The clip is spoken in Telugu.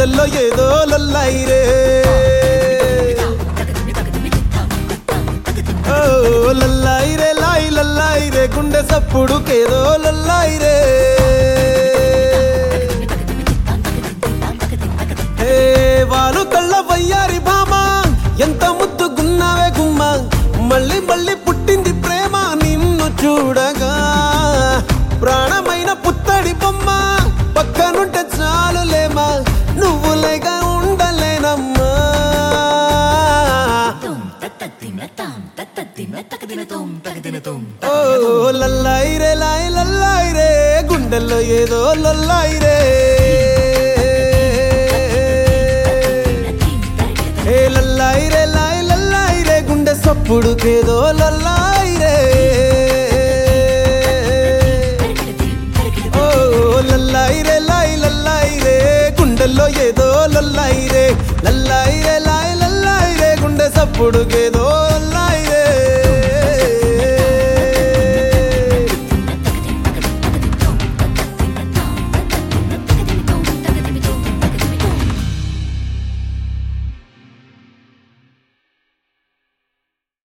గుండెల్లో ఏదో లొల్లాయిరే ఓ లొల్లాయిరే లాయి లొల్లాయిరే గుండె సప్పుడుకేదో లొల్లాయిరే వాలు కళ్ళ వయ్యారి భామ ఎంత ముద్దుగున్నావే గుమ్మ మళ్ళీ మళ్ళీ పుట్టింది ప్రేమ నిన్ను చూడగా ప్రాణమైన పుత్తడి బొమ్మ పక్కనుంటే చాలులేమా నువ్వు లేక ఉండలేనమ్మా ఓ లల్లాయిరే లాయి లల్లాయిరే గుండెల్లో ఏదో లొల్లాయిరే లల్లాయిరే లాయి లల్లాయిరే గుండె సప్పుడుకేదో లల్లాయిరే ఓ లల్లాయిరే లాయి లల్లాయిరే గుండెల్లో ఏదో లల్లాయిరే లల్లాయిరే లాయి లల్లాయిరే గుండె సప్పుడుకేదో